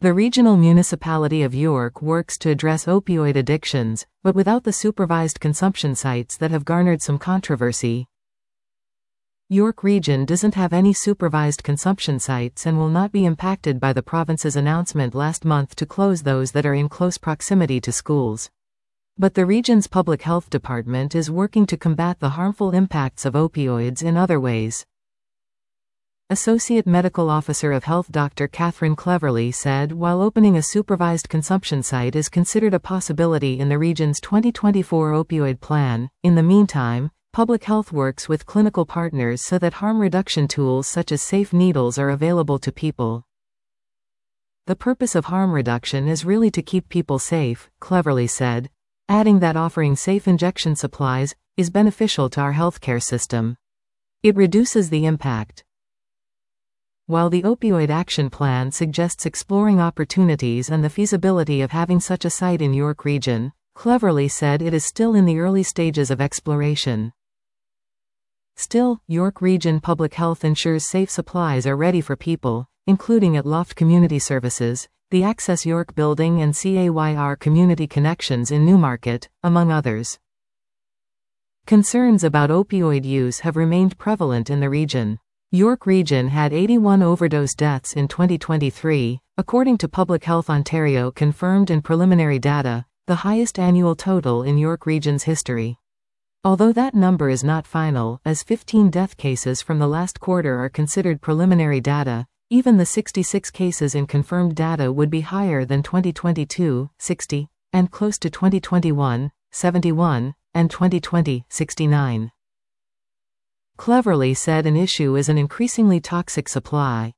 The regional municipality of York works to address opioid addictions, but without the supervised consumption sites that have garnered some controversy. York Region doesn't have any supervised consumption sites and will not be impacted by the province's announcement last month to close those that are in close proximity to schools. But the region's public health department is working to combat the harmful impacts of opioids in other ways. Associate Medical Officer of Health Dr. Catherine Cleverly said while opening a supervised consumption site is considered a possibility in the region's 2024 opioid plan, in the meantime, public health works with clinical partners so that harm reduction tools such as safe needles are available to people. The purpose of harm reduction is really to keep people safe, Cleverly said, adding that offering safe injection supplies is beneficial to our healthcare system. It reduces the impact. While the Opioid Action Plan suggests exploring opportunities and the feasibility of having such a site in York Region, Cleverly said it is still in the early stages of exploration. Still, York Region Public Health ensures safe supplies are ready for people, including at Loft Community Services, the Access York Building and CAYR Community Connections in Newmarket, among others. Concerns about opioid use have remained prevalent in the region. York Region had 81 overdose deaths in 2023, according to Public Health Ontario confirmed and preliminary data, the highest annual total in York Region's history. Although that number is not final, as 15 death cases from the last quarter are considered preliminary data, even the 66 cases in confirmed data would be higher than 2022, 60, and close to 2021, 71, and 2020, 69. Cleverly said an issue is an increasingly toxic supply.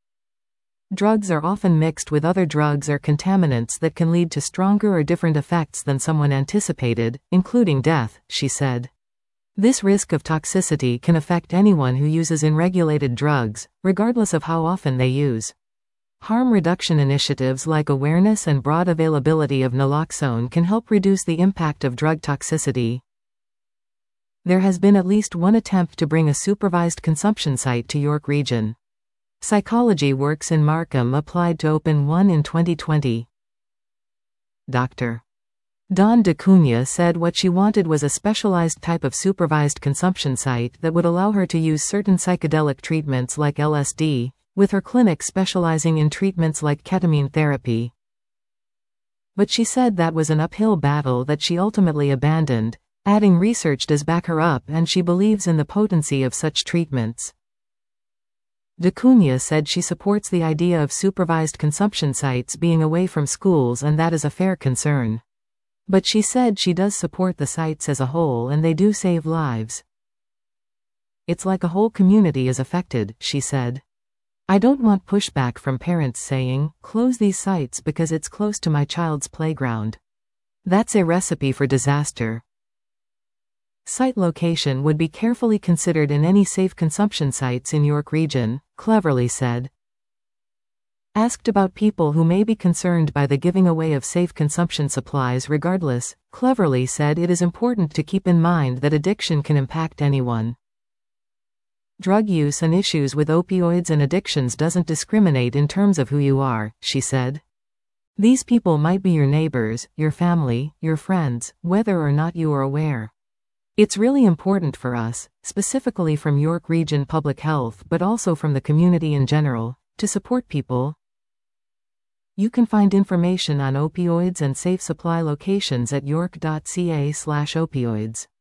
Drugs are often mixed with other drugs or contaminants that can lead to stronger or different effects than someone anticipated, including death, she said. This risk of toxicity can affect anyone who uses unregulated drugs, regardless of how often they use. Harm reduction initiatives like awareness and broad availability of naloxone can help reduce the impact of drug toxicity. There has been at least one attempt to bring a supervised consumption site to York Region. Psychology Works in Markham applied to open one in 2020. Dr. Dawn DeCunha said what she wanted was a specialized type of supervised consumption site that would allow her to use certain psychedelic treatments like LSD, with her clinic specializing in treatments like ketamine therapy. But she said that was an uphill battle that she ultimately abandoned, adding research does back her up and she believes in the potency of such treatments. DeCunha said she supports the idea of supervised consumption sites being away from schools and that is a fair concern. But she said she does support the sites as a whole and they do save lives. It's like a whole community is affected, she said. I don't want pushback from parents saying, close these sites because it's close to my child's playground. That's a recipe for disaster. Site location would be carefully considered in any safe consumption sites in York Region, Cleverly said. Asked about people who may be concerned by the giving away of safe consumption supplies regardless, Cleverly said it is important to keep in mind that addiction can impact anyone. Drug use and issues with opioids and addictions doesn't discriminate in terms of who you are, she said. These people might be your neighbors, your family, your friends, whether or not you are aware. It's really important for us, specifically from York Region Public Health but also from the community in general, to support people. You can find information on opioids and safe supply locations at york.ca/opioids.